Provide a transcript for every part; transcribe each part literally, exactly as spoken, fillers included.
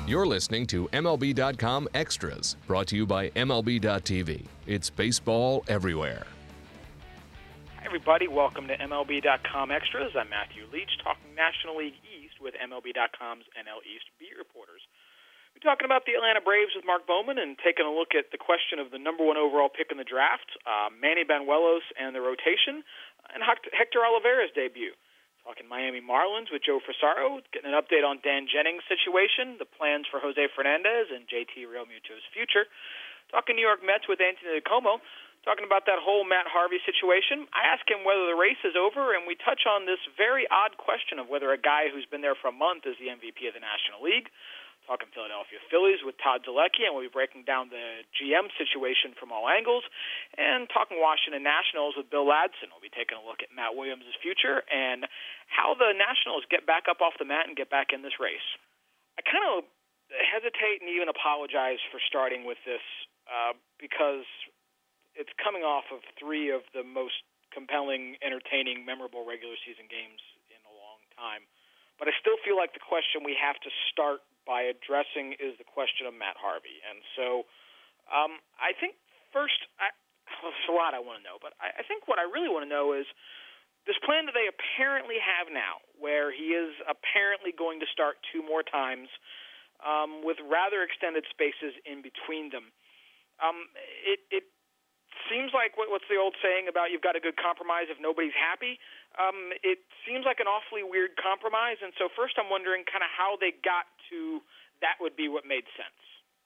You're listening to M L B dot com Extras, brought to you by M L B dot T V. It's baseball everywhere. Hi, everybody. Welcome to M L B dot com Extras. I'm Matthew Leach, talking National League East with M L B dot com's N L East beat reporters. We're talking about the Atlanta Braves with Mark Bowman and taking a look at the question of the number one overall pick in the draft, uh, Manny Banuelos and the rotation, and Hector Olivares' debut. Talking Miami Marlins with Joe Frisaro, getting an update on Dan Jennings' situation, the plans for Jose Fernandez and J T Realmuto's future. Talking New York Mets with Anthony DiComo, talking about that whole Matt Harvey situation. I ask him whether the race is over, and we touch on this very odd question of whether a guy who's been there for a month is the M V P of the National League. Talking Philadelphia Phillies with Todd Zolecki, and we'll be breaking down the G M situation from all angles. And talking Washington Nationals with Bill Ladson. We'll be taking a look at Matt Williams' future and how the Nationals get back up off the mat and get back in this race. I kind of hesitate and even apologize for starting with this uh, because it's coming off of three of the most compelling, entertaining, memorable regular season games in a long time. But I still feel like the question we have to start by addressing is the question of Matt Harvey. And so um, I think first, I, well, there's a lot I want to know, but I, I think what I really want to know is this plan that they apparently have now, where he is apparently going to start two more times um, with rather extended spaces in between them. Um, it, it seems like what, what's the old saying about you've got a good compromise if nobody's happy? Um, it seems like an awfully weird compromise, and so first I'm wondering kind of how they got to that would be what made sense.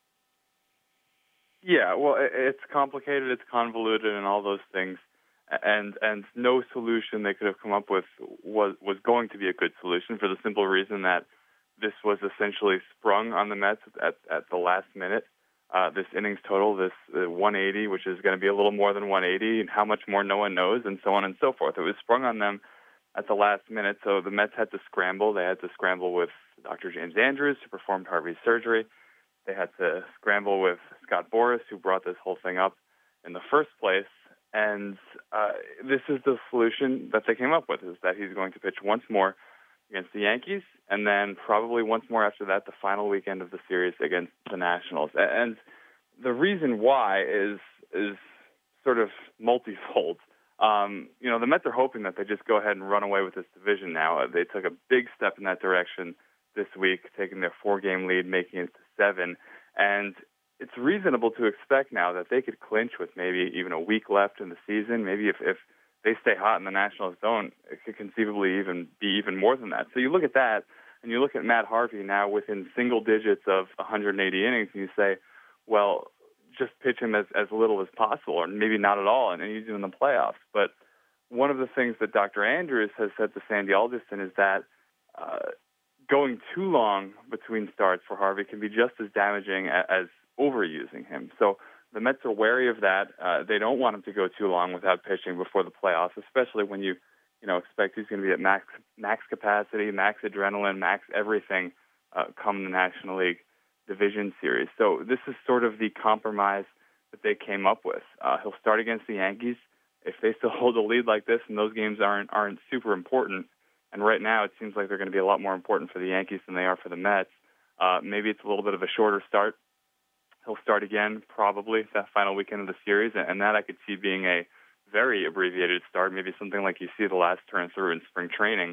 Yeah, well, it's complicated, it's convoluted, and all those things, and and no solution they could have come up with was was going to be a good solution for the simple reason that this was essentially sprung on the Mets at at the last minute. Uh, this innings total, this uh, one eighty, which is going to be a little more than one eighty, and how much more no one knows, and so on and so forth. It was sprung on them at the last minute, so the Mets had to scramble. They had to scramble with Doctor James Andrews, who performed Harvey's surgery. They had to scramble with Scott Boras, who brought this whole thing up in the first place. And uh, this is the solution that they came up with, is that he's going to pitch once more against the Yankees, and then probably once more after that, the final weekend of the series against the Nationals. And the reason why is is sort of multifold. Um, you know, the Mets are hoping that they just go ahead and run away with this division now. They took a big step in that direction this week, taking their four-game lead, making it to seven. And it's reasonable to expect now that they could clinch with maybe even a week left in the season. Maybe if, if they stay hot and the Nationals don't, it could conceivably even be even more than that. So you look at that, and you look at Matt Harvey now within single digits of one hundred eighty innings, and you say, well, just pitch him as, as little as possible, or maybe not at all, and, and use him in the playoffs. But one of the things that Doctor Andrews has said to Sandy Alderson is that uh, going too long between starts for Harvey can be just as damaging as, as overusing him. So the Mets are wary of that. Uh, they don't want him to go too long without pitching before the playoffs, especially when you, you know, expect he's going to be at max max capacity, max adrenaline, max everything uh, come the National League Division Series. So this is sort of the compromise that they came up with. Uh, he'll start against the Yankees. If they still hold a lead like this, and those games aren't aren't super important, and right now it seems like they're going to be a lot more important for the Yankees than they are for the Mets, uh, maybe it's a little bit of a shorter start. He'll start again probably that final weekend of the series, and that I could see being a very abbreviated start, maybe something like you see the last turn through in spring training.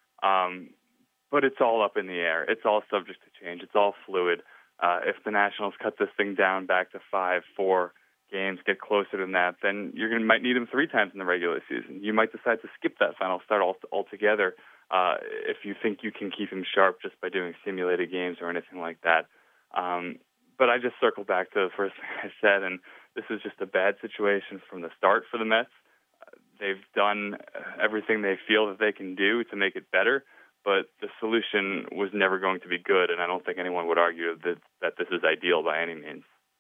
Um, but it's all up in the air. It's all subject to change. It's all fluid. Uh, if the Nationals cut this thing down back to five, four games, get closer than that, then you're going to might need him three times in the regular season. You might decide to skip that final start all, altogether uh, if you think you can keep him sharp just by doing simulated games or anything like that. Um, But I just circle back to the first thing I said, and this is just a bad situation from the start for the Mets. Uh, they've done everything they feel that they can do to make it better, but the solution was never going to be good, and I don't think anyone would argue that, that this is ideal by any means.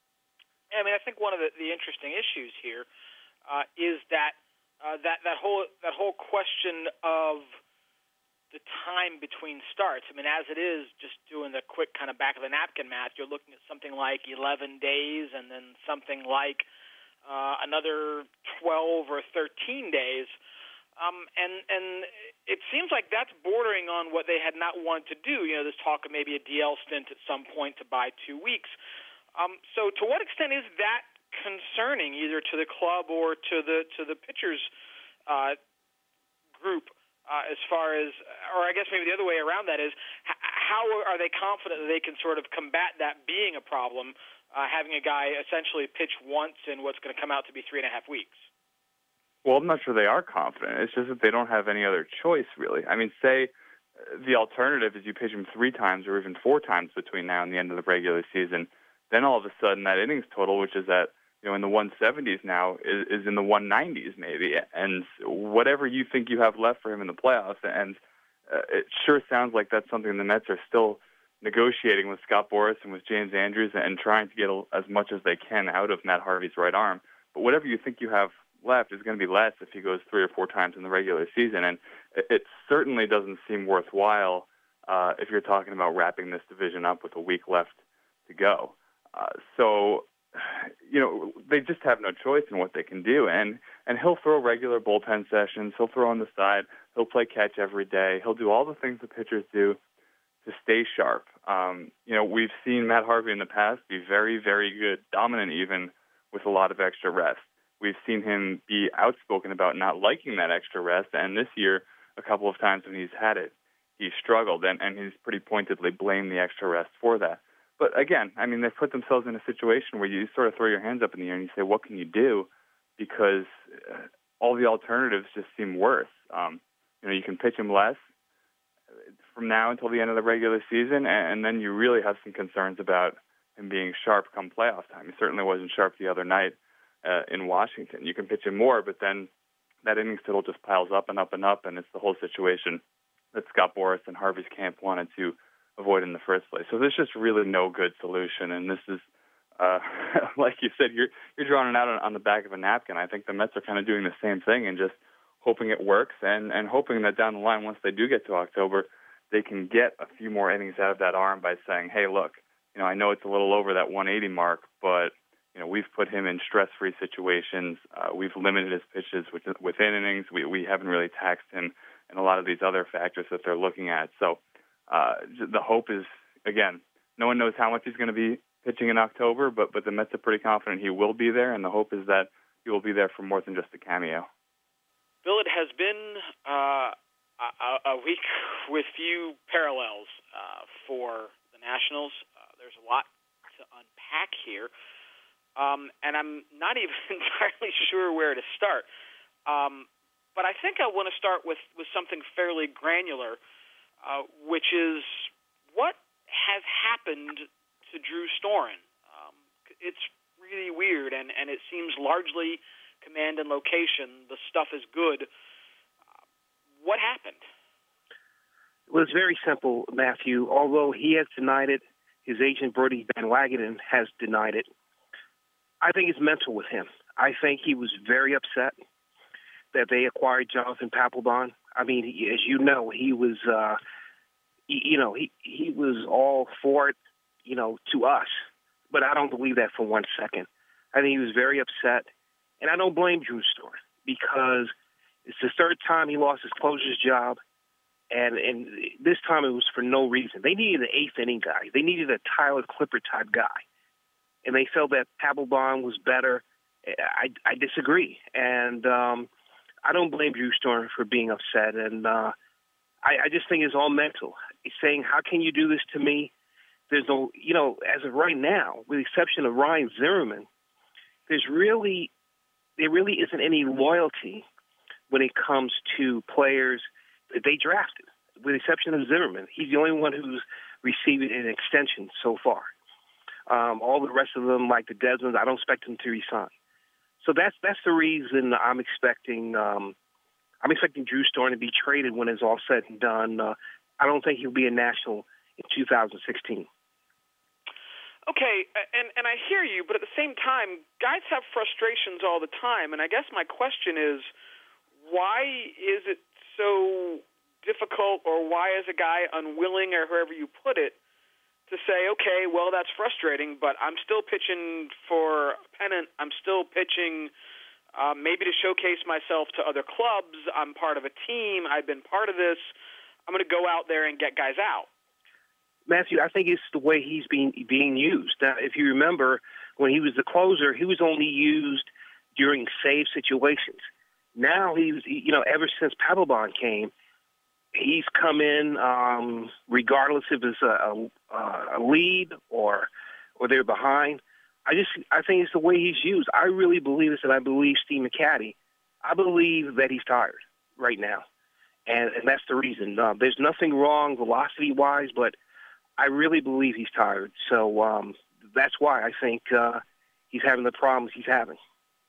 I mean, I think one of the, the interesting issues here uh, is that uh, that that whole that whole question of the time between starts. I mean, as it is, just doing the quick kind of back of the napkin math, you're looking at something like eleven days, and then something like uh, another twelve or thirteen days. Um, and and it seems like that's bordering on what they had not wanted to do. You know, this talk of maybe a D L stint at some point to buy two weeks. Um, so to what extent is that concerning, either to the club or to the to the pitchers uh, group, uh, as far as, or I guess maybe the other way around that is, h- how are they confident that they can sort of combat that being a problem, uh, having a guy essentially pitch once in what's going to come out to be three and a half weeks? Well, I'm not sure they are confident. It's just that they don't have any other choice, really. I mean, say the alternative is you pitch him three times or even four times between now and the end of the regular season. Then all of a sudden that innings total, which is at, you know, in the one seventies now, is, is in the one nineties maybe. And whatever you think you have left for him in the playoffs, and uh, it sure sounds like that's something the Mets are still negotiating with Scott Boras and with James Andrews and trying to get as much as they can out of Matt Harvey's right arm. But whatever you think you have left is going to be less if he goes three or four times in the regular season. And it, it certainly doesn't seem worthwhile uh, if you're talking about wrapping this division up with a week left to go. Uh, so, you know, they just have no choice in what they can do. And, and he'll throw regular bullpen sessions. He'll throw on the side. He'll play catch every day. He'll do all the things the pitchers do to stay sharp. Um, you know, we've seen Matt Harvey in the past be very, very good, dominant even, with a lot of extra rest. We've seen him be outspoken about not liking that extra rest. And this year, a couple of times when he's had it, he's struggled. And, and he's pretty pointedly blamed the extra rest for that. But again, I mean, they've put themselves in a situation where you sort of throw your hands up in the air and you say, what can you do? Because uh, all the alternatives just seem worse. Um, you know, you can pitch him less from now until the end of the regular season, and, and then you really have some concerns about him being sharp come playoff time. He certainly wasn't sharp the other night uh, in Washington. You can pitch him more, but then that innings total just piles up and up and up, and it's the whole situation that Scott Boras and Harvey's camp wanted to avoid in the first place. So there's just really no good solution, and this is, uh, like you said, you're you're drawing it out on, on the back of a napkin. I think the Mets are kind of doing the same thing and just hoping it works, and, and hoping that down the line, once they do get to October, they can get a few more innings out of that arm by saying, hey, look, you know, I know it's a little over that one eighty mark, but, you know, we've put him in stress-free situations. Uh, we've limited his pitches within innings. We, we haven't really taxed him and a lot of these other factors that they're looking at. So, Uh, the hope is, again, no one knows how much he's going to be pitching in October, but, but the Mets are pretty confident he will be there, and the hope is that he will be there for more than just a cameo. Bill, it has been uh, a, a week with few parallels uh, for the Nationals. Uh, there's a lot to unpack here, um, and I'm not even entirely sure where to start. Um, but I think I want to start with, with something fairly granular, Uh, which is what has happened to Drew Storen. Um, it's really weird, and, and it seems largely command and location. The stuff is good. Uh, what happened? Well, it's very simple, Matthew. Although he has denied it, his agent, Brody Van Wagenen, has denied it. I think it's mental with him. I think he was very upset that they acquired Jonathan Papelbon. I mean, he, as you know, he was, uh, he, you know, he, he was all for it, you know, to us. But I don't believe that for one second. I think he was very upset. And I don't blame Drew Storen because it's the third time he lost his closer's job. And, and this time it was for no reason. They needed an eighth inning guy. They needed a Tyler Clippard type guy. And they felt that Papelbon was better. I, I disagree. And, um, I don't blame Drew Storen for being upset, and uh, I, I just think it's all mental. He's saying, how can you do this to me? There's no, you know, as of right now, with the exception of Ryan Zimmerman, there's really, there really isn't any loyalty when it comes to players that they drafted, with the exception of Zimmerman. He's the only one who's received an extension so far. Um, all the rest of them, like the Desmonds, I don't expect them to resign. So that's that's the reason I'm expecting um, I'm expecting Drew Storen to be traded when it's all said and done. Uh, I don't think he'll be a National in two thousand sixteen. Okay, and and I hear you, but at the same time, guys have frustrations all the time, and I guess my question is, why is it so difficult, or why is a guy unwilling, or however you put it, to say, okay, well, that's frustrating, but I'm still pitching for a pennant. I'm still pitching uh, maybe to showcase myself to other clubs. I'm part of a team. I've been part of this. I'm going to go out there and get guys out. Matthew, I think it's the way he's being being used. Now, if you remember, when he was the closer, he was only used during save situations. Now he's, you know, ever since Papelbon came, he's come in um, regardless if it's a, a, a lead or or they're behind. I just I think it's the way he's used. I really believe this, and I believe Steve McCatty. I believe that he's tired right now, and, and that's the reason. Uh, there's nothing wrong velocity-wise, but I really believe he's tired. So um, that's why I think uh, he's having the problems he's having.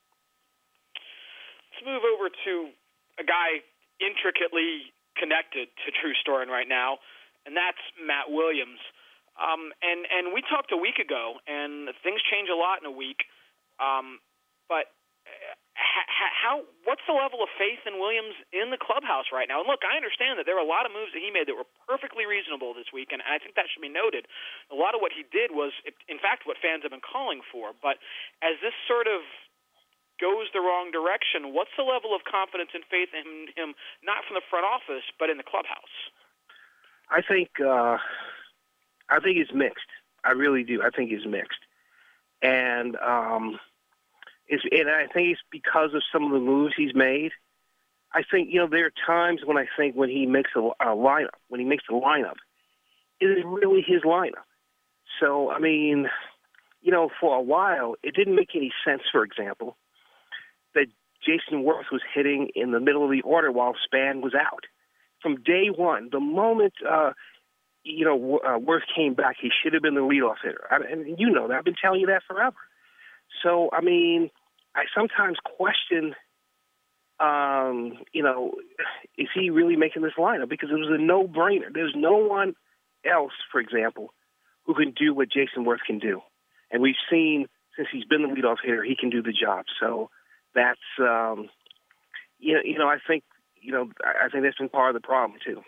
Let's move over to a guy intricately connected to True Story right now, and that's Matt Williams. Um, and, and we talked a week ago, and things change a lot in a week. Um, but ha- how? What's the level of faith in Williams in the clubhouse right now? And look, I understand that there were a lot of moves that he made that were perfectly reasonable this week, and I think that should be noted. A lot of what he did was, in fact, what fans have been calling for. But as this sort of goes the wrong direction, what's the level of confidence and faith in him, not from the front office, but in the clubhouse? I think uh, I think it's mixed. I really do. I think it's mixed. And um, it's, and I think it's because of some of the moves he's made. I think, you know, there are times when I think when he makes a, a lineup, when he makes a lineup, it is really his lineup. So, I mean, you know, for a while, it didn't make any sense, for example, that Jason Worth was hitting in the middle of the order while Span was out. From day one, the moment, uh, you know, uh, Worth came back, he should have been the leadoff hitter. I, and you know that. I've been telling you that forever. So, I mean, I sometimes question, um, you know, is he really making this lineup? Because it was a no-brainer. There's no one else, for example, who can do what Jason Worth can do. And we've seen, since he's been the leadoff hitter, he can do the job. So that's, um, you know, you know, I think, you know, I think that's been part of the problem, too.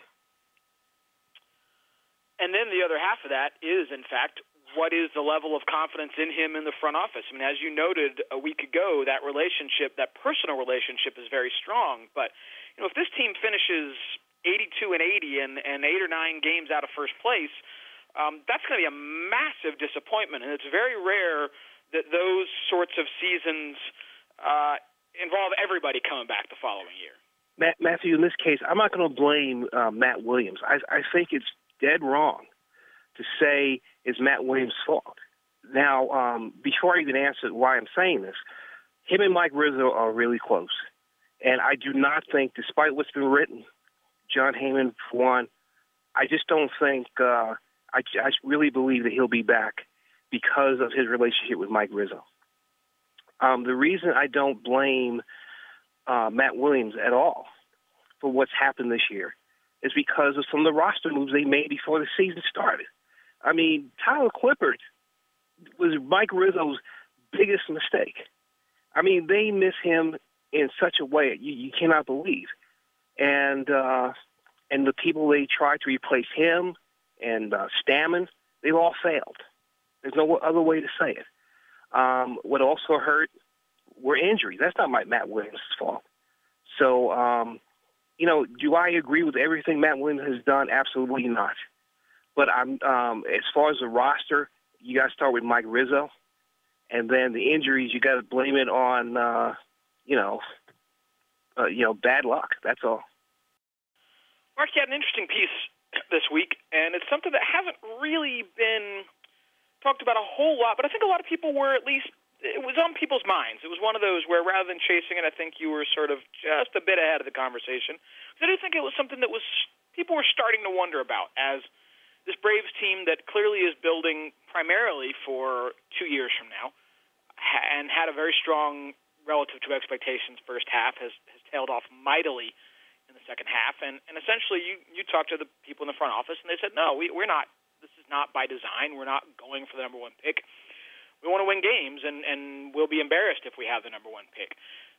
And then the other half of that is, in fact, what is the level of confidence in him in the front office? I mean, as you noted a week ago, that relationship, that personal relationship is very strong. But, you know, if this team finishes eighty-two and eighty and, and eight or nine games out of first place, um, that's going to be a massive disappointment. And it's very rare that those sorts of seasons uh, involve everybody coming back the following year. Matt, Matthew, in this case, I'm not going to blame uh, Matt Williams. I, I think it's dead wrong to say it's Matt Williams' fault. Now, um, before I even answer why I'm saying this, him and Mike Rizzo are really close. And I do not think, despite what's been written, John Heyman, for one, I just don't think, uh, I, I really believe that he'll be back because of his relationship with Mike Rizzo. Um, the reason I don't blame uh, Matt Williams at all for what's happened this year is because of some of the roster moves they made before the season started. I mean, Tyler Clippard was Mike Rizzo's biggest mistake. I mean, they miss him in such a way you, you cannot believe. And uh, and the people they tried to replace him and uh, Stammen, they've all failed. There's no other way to say it. Um, what also hurt were injuries. That's not my Matt Williams' fault. So, um, you know, do I agree with everything Matt Williams has done? Absolutely not. But I'm um, as far as the roster, you got to start with Mike Rizzo, and then the injuries, you got to blame it on, uh, you know, uh, you know, bad luck. That's all. Mark, you had an interesting piece this week, and it's something that hasn't really been talked about a whole lot, but I think a lot of people were at least, it was on people's minds. It was one of those where rather than chasing it, I think you were sort of just a bit ahead of the conversation. Because I do think it was something that was people were starting to wonder about as this Braves team that clearly is building primarily for two years from now and had a very strong relative to expectations first half, has, has tailed off mightily in the second half. And, and essentially you, you talked to the people in the front office, and they said, no, we, we're not, this is not by design. We're not going for the number one pick. We want to win games, and, and we'll be embarrassed if we have the number one pick.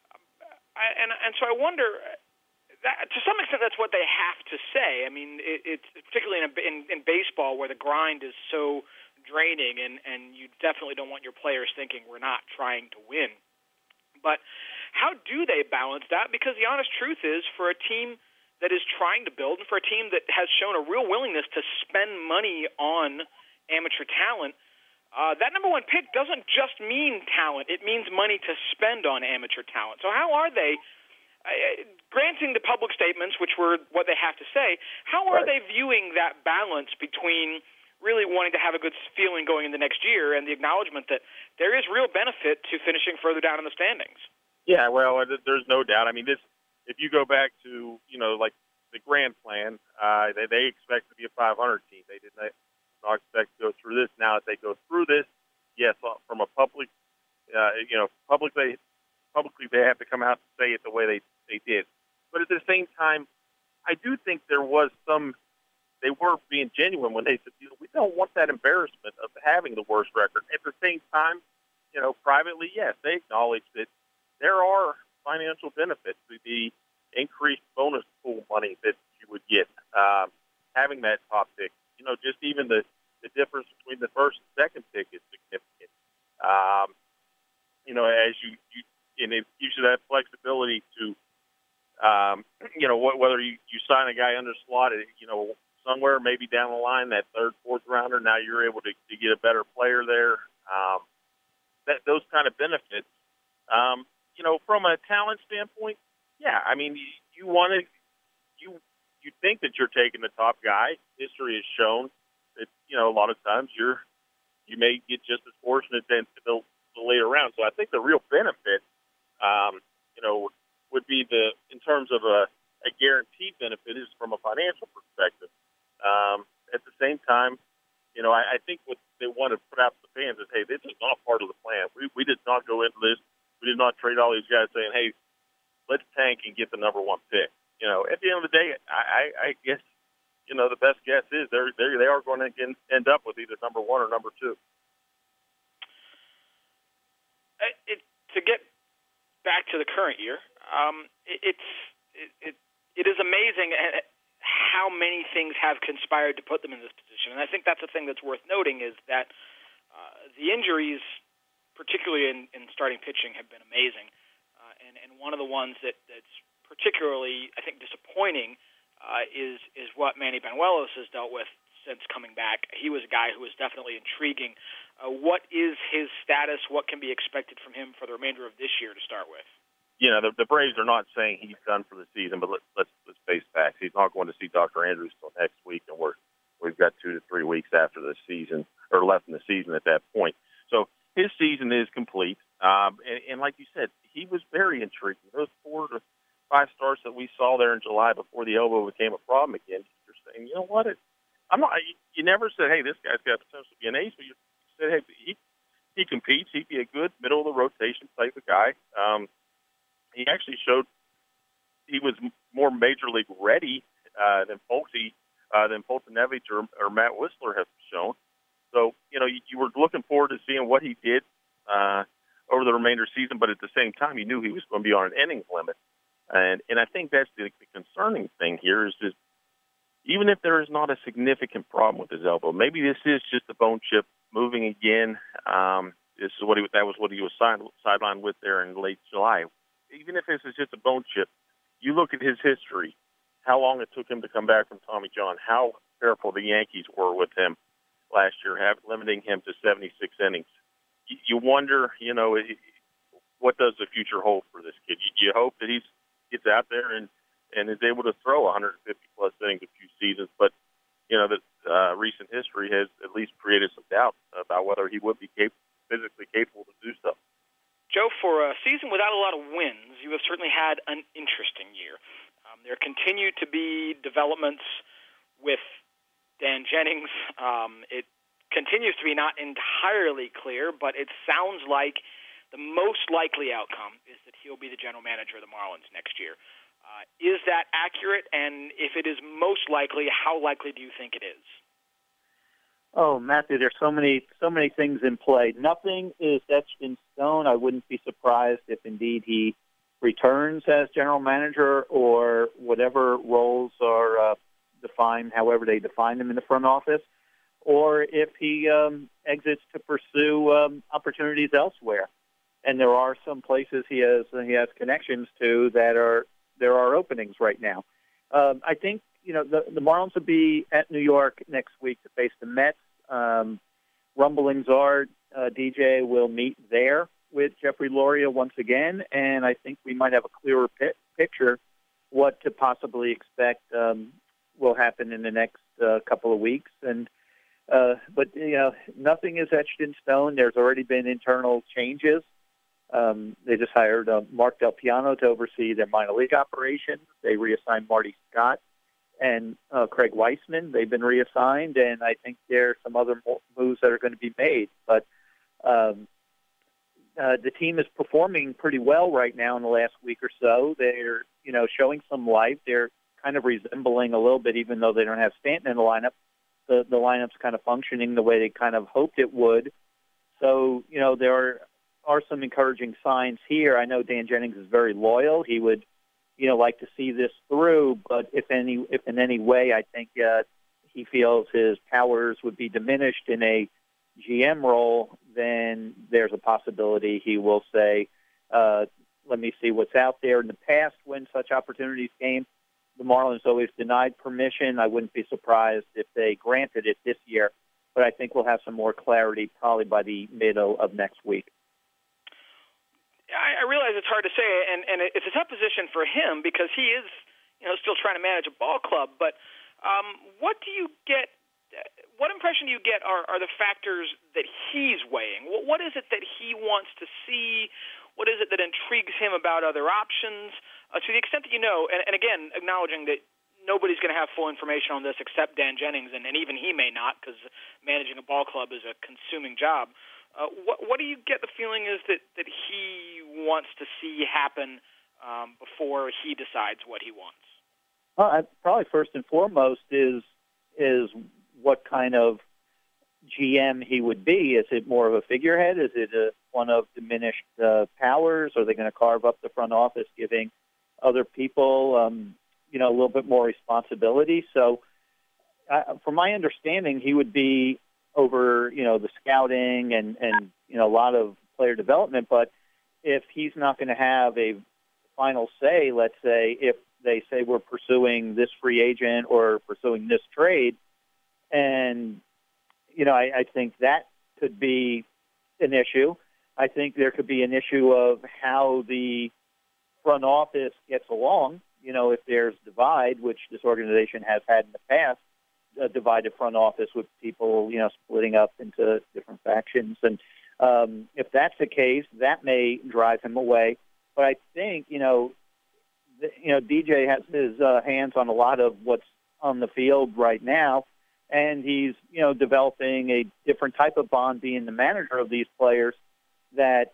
I, and, and so I wonder, that, to some extent, that's what they have to say. I mean, it, it's particularly in, a, in, in baseball where the grind is so draining, and, and you definitely don't want your players thinking we're not trying to win. But How do they balance that? Because the honest truth is, for a team that is trying to build and for a team that has shown a real willingness to spend money on amateur talent, uh, that number one pick doesn't just mean talent. It means money to spend on amateur talent. So how are they, uh, granting the public statements, which were what they have to say, how are right. they viewing that balance between really wanting to have a good feeling going into next year and the acknowledgement that there is real benefit to finishing further down in the standings? Yeah, well, there's no doubt. I mean, this, if you go back to, you know, like the grand plan, uh, they, they expect to be a five hundred team. They did not, not expect to go through this. Now, if they go through this, yes, from a public, uh, you know, publicly, publicly they have to come out and say it the way they, they did. But at the same time, I do think there was some, they were being genuine when they said, you know, we don't want that embarrassment of having the worst record. At the same time, you know, privately, yes, they acknowledge that there are financial benefits to the increased bonus pool money that you would get, um, having that top pick. You know, just even the, the difference between the first and second pick is significant. Um, you know, as you, you and it gives you that flexibility to, um, you know, wh- whether you, you sign a guy under slotted, you know, somewhere maybe down the line, that third, fourth rounder, now you're able to, to get a better player there. Um, that those kind of benefits. Um, you know, from a talent standpoint, yeah, I mean, you, you want to, you you think that you're taking the top guy. History has shown that, you know, a lot of times you're you may get just as fortunate than the, the later round. So I think the real benefit, um, you know, would be the in terms of a, a guaranteed benefit is from a financial perspective. Um, at the same time, you know, I, I think what they want to put out to the fans is, hey, this is not part of the plan. We we did not go into this. We did not trade all these guys saying, hey, let's tank and get the number one pick. You know, at the end of the day, I, I, I guess, you know, the best guess is they're, they're, they are going to end up with either number one or number two. It, to get back to the current year, um, it, it's it, it, it is amazing how many things have conspired to put them in this position. And I think that's the thing that's worth noting is that uh, the injuries, particularly in, in starting pitching, have been amazing. Uh, and, and one of the ones that, that's particularly, I think, disappointing uh, is is what Manny Banuelos has dealt with since coming back. He was a guy who was definitely intriguing. Uh, what is his status? What can be expected from him for the remainder of this year to start with? You know, the, the Braves are not saying he's done for the season, but let, let's let's face facts. He's not going to see Doctor Andrews till next week, and we're we've got two to three weeks after the season or left in the season at that point. So his season is complete, um, and, and like you said, he was very intriguing. Those four to five starts that we saw there in July before the elbow became a problem again. You're saying, you know what? It, I'm not. You never said, hey, this guy's got potential to be an ace, but you said, hey, he he competes. He'd be a good middle of the rotation type of guy. Um, He actually showed he was more major league ready uh, than Folksy, uh, than Foltynewicz or, or Matt Whistler have shown. So, you know, you, you were looking forward to seeing what he did uh, over the remainder of the season, but at the same time, you knew he was going to be on an innings limit. And and I think that's the, the concerning thing here is just even if there is not a significant problem with his elbow, maybe this is just a bone chip moving again. Um, this is what he, that was what he was signed, sidelined with there in late July. Even if this is just a bone chip, you look at his history, how long it took him to come back from Tommy John, how careful the Yankees were with him last year, have, limiting him to seventy-six innings. You, you wonder, you know, what does the future hold for this kid? You, you hope that he gets out there and, and is able to throw one hundred fifty plus innings a few seasons, but, you know, the uh, recent history has at least created some doubt about whether he would be cap- physically capable to do so. Joe, for a season without a lot of wins, you have certainly had an interesting year. Um, there continue to be developments with Dan Jennings. Um, it continues to be not entirely clear, but it sounds like the most likely outcome is that he'll be the general manager of the Marlins next year. Uh, is that accurate? And if it is most likely, how likely do you think it is? Oh, Matthew, there's so many so many things in play. Nothing is etched in stone. I wouldn't be surprised if indeed he returns as general manager or whatever roles are uh, defined, however they define them in the front office, or if he um, exits to pursue um, opportunities elsewhere. and there are some places he has he has connections to that are there are openings right now. Um, I think you know the the Marlins will be at New York next week to face the Mets. Um, rumblings are uh, D J will meet there with Jeffrey Loria once again, and I think we might have a clearer pi- picture what to possibly expect um, will happen in the next uh, couple of weeks. And uh, but you know nothing is etched in stone. There's already been internal changes. Um, they just hired uh, Mark Del Piano to oversee their minor league operations. They reassigned Marty Scott and uh, Craig Weissman. They've been reassigned, and I think there are some other moves that are going to be made. But um, uh, the team is performing pretty well right now in the last week or so. They're, you know, showing some life. They're kind of resembling a little bit, even though they don't have Stanton in the lineup. The, the lineup's kind of functioning the way they kind of hoped it would. So, you know, there are, are some encouraging signs here. I know Dan Jennings is very loyal. He would, you know, like to see this through, but if any, if in any way, I think uh, he feels his powers would be diminished in a G M role, then there's a possibility he will say, uh, let me see what's out there. In the past, when such opportunities came, the Marlins always denied permission. I wouldn't be surprised if they granted it this year, but I think we'll have some more clarity probably by the middle of next week. I realize it's hard to say, and, and it's a tough position for him because he is, you know, still trying to manage a ball club. But um, what do you get? What impression do you get are, are the factors that he's weighing? What, what is it that he wants to see? What is it that intrigues him about other options? Uh, to the extent that you know, and, and again, acknowledging that nobody's going to have full information on this except Dan Jennings, and, and even he may not, because managing a ball club is a consuming job. Uh, what, what do you get the feeling is that, that he wants to see happen um, before he decides what he wants? Well, I, probably first and foremost is is what kind of G M he would be. Is it more of a figurehead? Is it a, one of diminished uh, powers? Are they going to carve up the front office, giving other people, um, you know, a little bit more responsibility? So, uh, from my understanding, he would be over, you know, the scouting and, and, you know, a lot of player development. But if he's not going to have a final say, let's say, if they say we're pursuing this free agent or pursuing this trade, and, you know, I, I think that could be an issue. I think there could be an issue of how the front office gets along. You know, if there's divide, which this organization has had in the past, a divided front office with people, you know, splitting up into different factions. And um, if that's the case, that may drive him away. But I think, you know, the, you know, D J has his uh, hands on a lot of what's on the field right now, and he's, you know, developing a different type of bond, being the manager of these players, that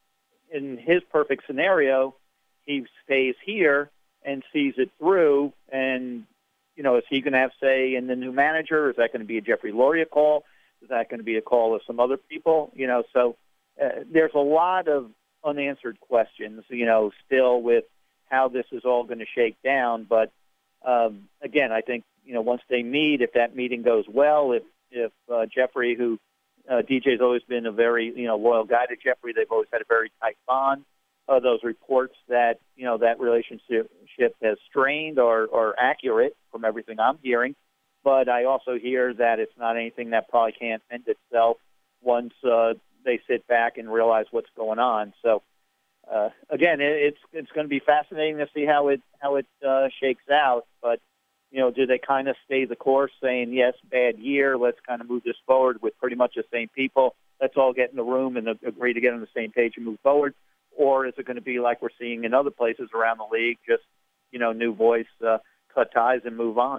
in his perfect scenario, he stays here and sees it through. And you know, is he going to have say in the new manager? Is that going to be a Jeffrey Loria call? Is that going to be a call of some other people? You know, so uh, there's a lot of unanswered questions, you know, still with how this is all going to shake down. But um, again, I think, you know, once they meet, if that meeting goes well, if, if uh, Jeffrey, who uh, D J's always been a very, you know, loyal guy to Jeffrey, they've always had a very tight bond. Uh, those reports that, you know, that relationship has strained are, are accurate from everything I'm hearing. But I also hear that it's not anything that probably can't end itself once uh, they sit back and realize what's going on. So, uh, again, it, it's it's going to be fascinating to see how it how it uh, shakes out. But, you know, do they kind of stay the course, saying, yes, bad year, let's kind of move this forward with pretty much the same people. Let's all get in the room and agree to get on the same page and move forward. Or is it going to be like we're seeing in other places around the league, just, you know, new voice, uh, cut ties and move on?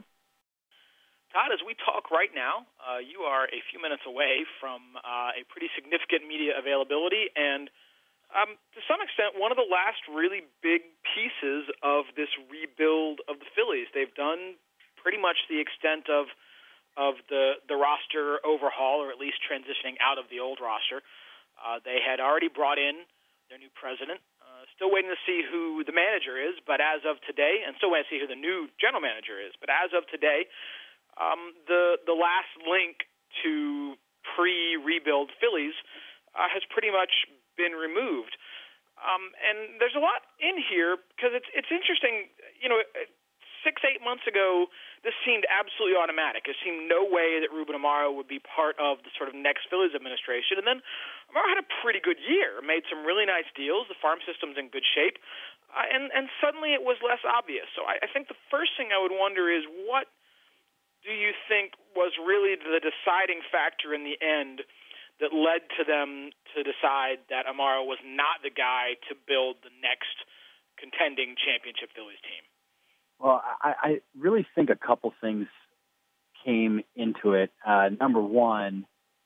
Todd, as we talk right now, uh, you are a few minutes away from uh, a pretty significant media availability and, um, to some extent, one of the last really big pieces of this rebuild of the Phillies. They've done pretty much the extent of of the, the roster overhaul, or at least transitioning out of the old roster. Uh, they had already brought in their new president. Uh, still waiting to see who the manager is, but as of today, and still waiting to see who the new general manager is, but as of today, um, the the last link to pre-rebuild Phillies uh, has pretty much been removed. Um, and there's a lot in here because it's it's interesting. You know, six, eight months ago, this seemed absolutely automatic. It seemed no way that Ruben Amaro would be part of the sort of next Phillies administration. And then Amaro had a pretty good year, made some really nice deals. The farm system's in good shape. Uh, and, and suddenly it was less obvious. So I, I think the first thing I would wonder is, what do you think was really the deciding factor in the end that led to them to decide that Amaro was not the guy to build the next contending championship Phillies team? Well, I, I really think a couple things came into it. Uh, number one,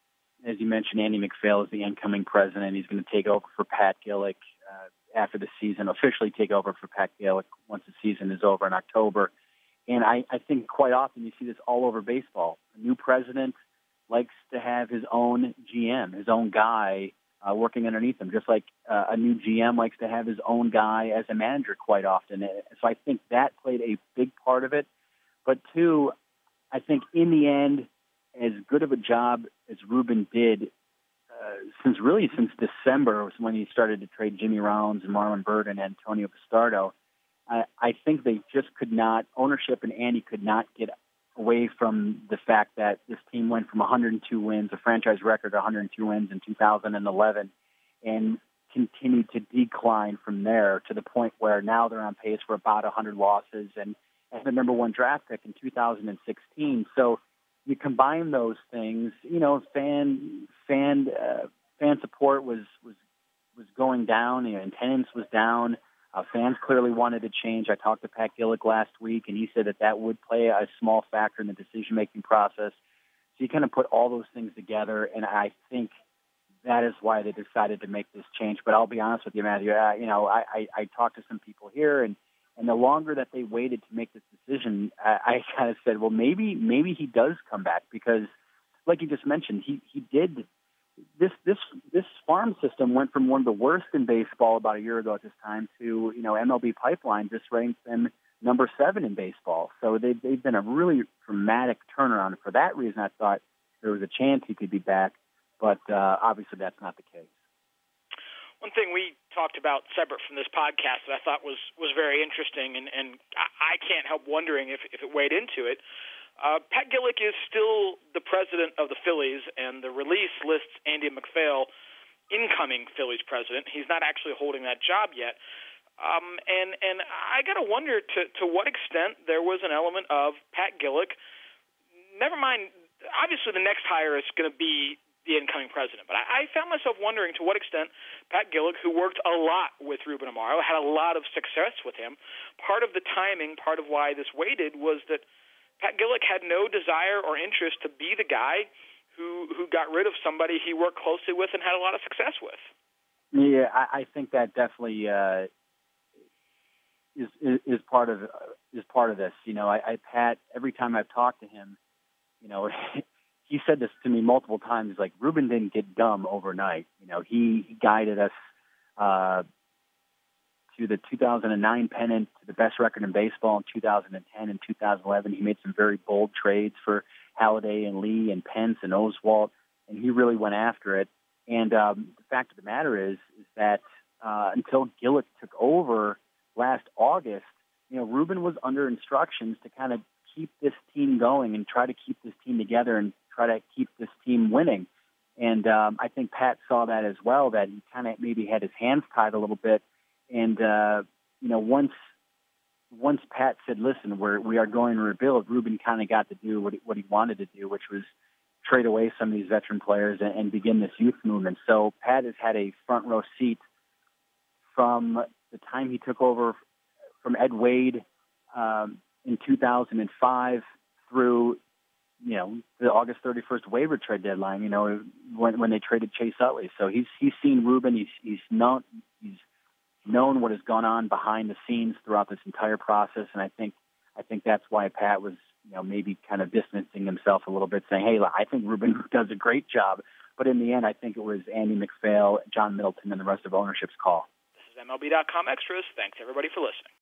as you mentioned, Andy MacPhail is the incoming president. He's going to take over for Pat Gillick uh, after the season, officially take over for Pat Gillick once the season is over in October. And I, I think quite often you see this all over baseball. A new president likes to have his own G M, his own guy uh, working underneath him, just like uh, a new G M likes to have his own guy as a manager quite often. So I think that played a big part of it. But two, I think in the end, as good of a job as Ruben did, uh, since really since December was when he started to trade Jimmy Rollins and Marlon Byrd and Antonio Pistardo, I, I think they just could not, ownership and Andy could not get away from the fact that this team went from one hundred two wins, a franchise record one hundred two wins in two thousand eleven, and continued to decline from there to the point where now they're on pace for about one hundred losses and, and the number one draft pick in two thousand sixteen. So you combine those things, you know, fan fan uh, fan support was was was going down, you know, attendance was down. Uh, fans clearly wanted to change. I talked to Pat Gillick last week, and he said that that would play a small factor in the decision-making process. So you kind of put all those things together, and I think that is why they decided to make this change. But I'll be honest with you, Matthew, uh, you know, I, I, I talked to some people here, and, and the longer that they waited to make this decision, I, I kind of said, well, maybe maybe he does come back because, like you just mentioned, he, he did – This this this farm system went from one of the worst in baseball about a year ago at this time to, you know, M L B Pipeline just ranked them number seven in baseball. So they've, they've been a really dramatic turnaround. For that reason, I thought there was a chance he could be back, but uh, obviously that's not the case. One thing we talked about separate from this podcast that I thought was, was very interesting, and, and I can't help wondering if, if it weighed into it. Uh, Pat Gillick is still the president of the Phillies, and the release lists Andy MacPhail incoming Phillies president. He's not actually holding that job yet. Um, and, and I got to wonder to, to what extent there was an element of Pat Gillick. Never mind, obviously the next hire is going to be the incoming president. But I, I found myself wondering to what extent Pat Gillick, who worked a lot with Ruben Amaro, had a lot of success with him. Part of the timing, part of why this waited was that Pat Gillick had no desire or interest to be the guy who who got rid of somebody he worked closely with and had a lot of success with. Yeah, I, I think that definitely uh, is, is is part of is part of this. You know, I, I Pat, every time I've talked to him, you know, he said this to me multiple times. He's like, Ruben didn't get dumb overnight. You know, he, he guided us uh, to the two thousand nine pennant, to the best record in baseball in two thousand ten and two thousand eleven. He made some very bold trades for Halladay and Lee and Pence and Oswalt, and he really went after it. And um, the fact of the matter is, is that uh, until Gillick took over last August, you know, Ruben was under instructions to kind of keep this team going and try to keep this team together and try to keep this team winning. And um, I think Pat saw that as well, that he kind of maybe had his hands tied a little bit. And, uh, you know, once once Pat said, listen, we're, we are going to rebuild, Ruben kind of got to do what he, what he wanted to do, which was trade away some of these veteran players and, and begin this youth movement. So Pat has had a front row seat from the time he took over from Ed Wade um, in two thousand five through, you know, the August thirty-first waiver trade deadline, you know, when, when they traded Chase Utley. So he's he's seen Ruben. He's he's known he's known what has gone on behind the scenes throughout this entire process, and I think I think that's why Pat was, you know, maybe kind of distancing himself a little bit, saying, "Hey, I think Ruben does a great job." But in the end, I think it was Andy MacPhail, John Middleton, and the rest of ownership's call. This is M L B dot com Extras. Thanks everybody for listening.